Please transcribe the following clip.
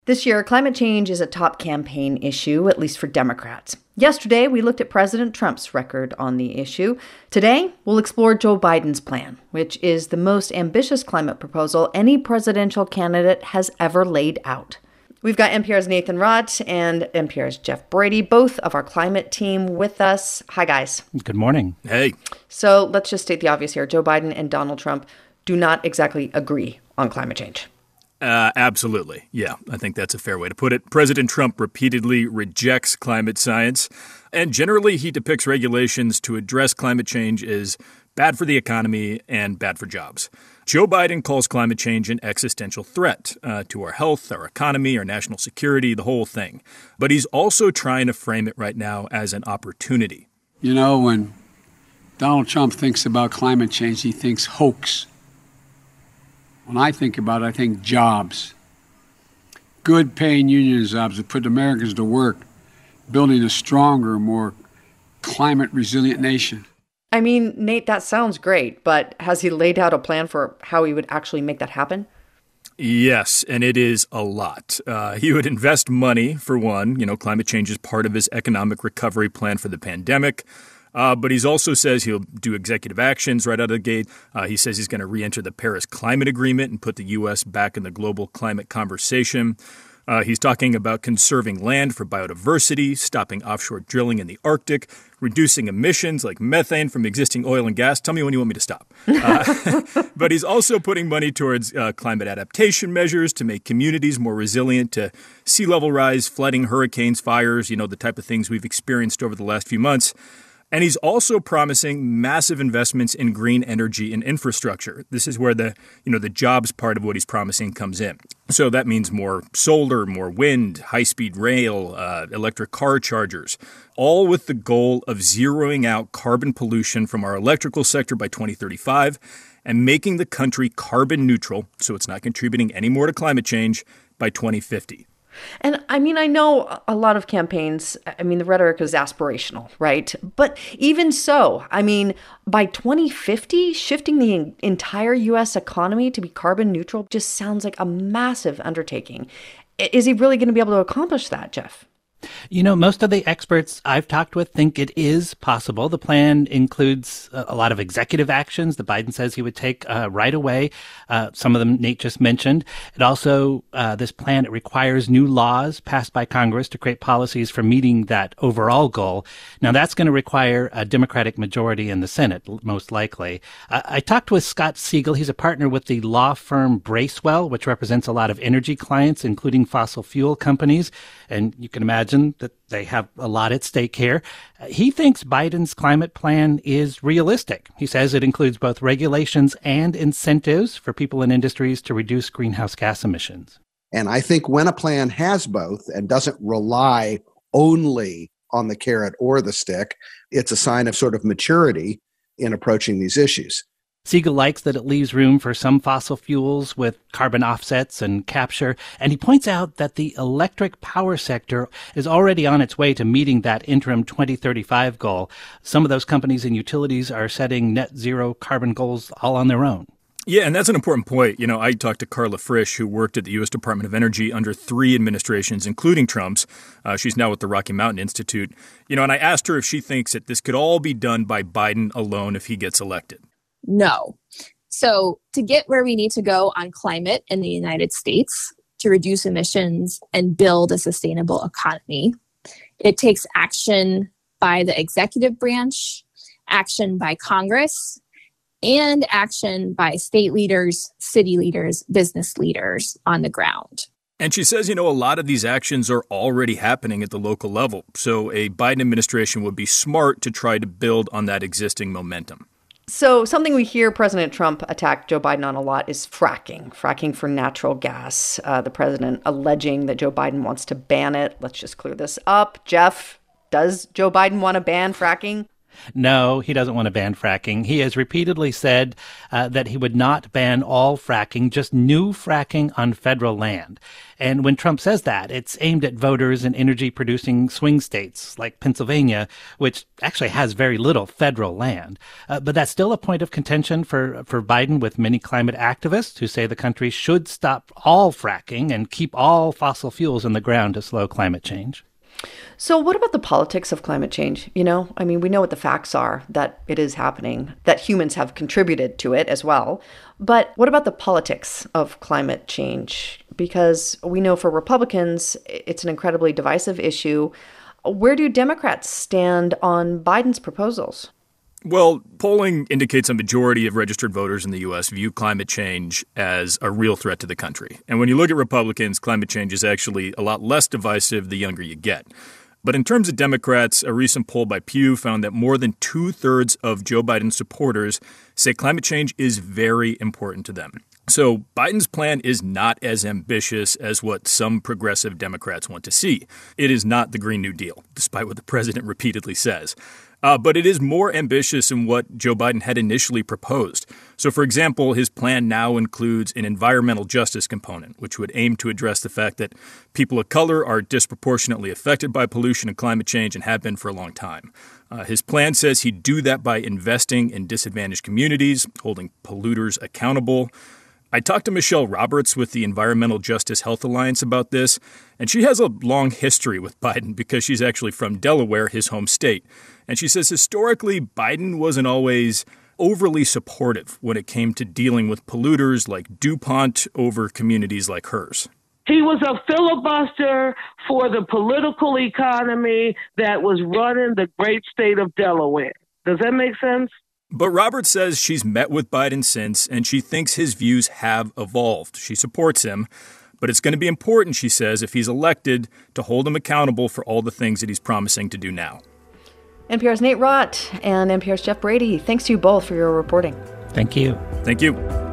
This year, climate change is a top campaign issue, at least for Democrats. Yesterday, we looked at President Trump's record on the issue. Today, we'll explore Joe Biden's plan, which is the most ambitious climate proposal any presidential candidate has ever laid out. We've got NPR's Nathan Rott and NPR's Jeff Brady, both of our climate team, with us. Hi, guys. Good morning. Hey. So let's just state the obvious here. Joe Biden and Donald Trump do not exactly agree on climate change. Absolutely. Yeah, I think that's a fair way to put it. President Trump repeatedly rejects climate science, and generally he depicts regulations to address climate change as bad for the economy and bad for jobs. Joe Biden calls climate change an existential threat to our health, our economy, our national security, the whole thing. But he's also trying to frame it right now as an opportunity. You know, when Donald Trump thinks about climate change, he thinks hoax. When I think about it, I think jobs. Good paying union jobs that put Americans to work, building a stronger, more climate resilient nation. I mean, Nate, that sounds great, but has he laid out a plan for how he would actually make that happen? Yes, and it is a lot. He would invest money, for one. You know, climate change is part of his economic recovery plan for the pandemic. But he also says he'll do executive actions right out of the gate. He says he's going to re-enter the Paris Climate Agreement and put the U.S. back in the global climate conversation. He's talking about conserving land for biodiversity, stopping offshore drilling in the Arctic, reducing emissions like methane from existing oil and gas. Tell me when you want me to stop. But he's also putting money towards climate adaptation measures to make communities more resilient to sea level rise, flooding, hurricanes, fires, you know, the type of things we've experienced over the last few months. And he's also promising massive investments in green energy and infrastructure. This is where the jobs part of what he's promising comes in. So that means more solar, more wind, high-speed rail, electric car chargers, all with the goal of zeroing out carbon pollution from our electrical sector by 2035 and making the country carbon neutral, so it's not contributing any more to climate change, by 2050. And I mean, I know a lot of campaigns, I mean, the rhetoric is aspirational, right? But even so, I mean, by 2050, shifting the entire U.S. economy to be carbon neutral just sounds like a massive undertaking. Is he really going to be able to accomplish that, Jeff? You know, most of the experts I've talked with think it is possible. The plan includes a lot of executive actions that Biden says he would take right away. Some of them Nate just mentioned. It also, this plan, it requires new laws passed by Congress to create policies for meeting that overall goal. Now, that's going to require a Democratic majority in the Senate, most likely. I talked with Scott Siegel. He's a partner with the law firm Bracewell, which represents a lot of energy clients, including fossil fuel companies. And you can imagine that they have a lot at stake here. He thinks Biden's climate plan is realistic. He says it includes both regulations and incentives for people and industries to reduce greenhouse gas emissions. And I think when a plan has both and doesn't rely only on the carrot or the stick, it's a sign of sort of maturity in approaching these issues. Siegel likes that it leaves room for some fossil fuels with carbon offsets and capture, and he points out that the electric power sector is already on its way to meeting that interim 2035 goal. Some of those companies and utilities are setting net zero carbon goals all on their own. Yeah, and that's an important point. You know, I talked to Carla Frisch, who worked at the U.S. Department of Energy under 3 administrations, including Trump's. She's now with the Rocky Mountain Institute. You know, and I asked her if she thinks that this could all be done by Biden alone if he gets elected. No. So to get where we need to go on climate in the United States, to reduce emissions and build a sustainable economy, it takes action by the executive branch, action by Congress, and action by state leaders, city leaders, business leaders on the ground. And she says, you know, a lot of these actions are already happening at the local level. So a Biden administration would be smart to try to build on that existing momentum. So something we hear President Trump attack Joe Biden on a lot is fracking for natural gas. The president alleging that Joe Biden wants to ban it. Let's just clear this up. Jeff, does Joe Biden want to ban fracking? No, he doesn't want to ban fracking. He has repeatedly said that he would not ban all fracking, just new fracking on federal land. And when Trump says that, it's aimed at voters in energy-producing swing states like Pennsylvania, which actually has very little federal land. But that's still a point of contention for Biden with many climate activists who say the country should stop all fracking and keep all fossil fuels in the ground to slow climate change. So what about the politics of climate change? We know what the facts are, that it is happening, that humans have contributed to it as well. But what about the politics of climate change? Because we know for Republicans, it's an incredibly divisive issue. Where do Democrats stand on Biden's proposals? Well, polling indicates a majority of registered voters in the U.S. view climate change as a real threat to the country. And when you look at Republicans, climate change is actually a lot less divisive the younger you get. But in terms of Democrats, a recent poll by Pew found that more than 2/3 of Joe Biden's supporters say climate change is very important to them. So Biden's plan is not as ambitious as what some progressive Democrats want to see. It is not the Green New Deal, despite what the president repeatedly says. But it is more ambitious than what Joe Biden had initially proposed. So, for example, his plan now includes an environmental justice component, which would aim to address the fact that people of color are disproportionately affected by pollution and climate change and have been for a long time. His plan says he'd do that by investing in disadvantaged communities, holding polluters accountable. I talked to Michelle Roberts with the Environmental Justice Health Alliance about this, and she has a long history with Biden because she's actually from Delaware, his home state. And she says historically, Biden wasn't always overly supportive when it came to dealing with polluters like DuPont over communities like hers. He was a filibuster for the political economy that was running the great state of Delaware. Does that make sense? But Roberts says she's met with Biden since, and she thinks his views have evolved. She supports him, but it's going to be important, she says, if he's elected, to hold him accountable for all the things that he's promising to do now. NPR's Nate Rott and NPR's Jeff Brady, thanks to you both for your reporting. Thank you. Thank you.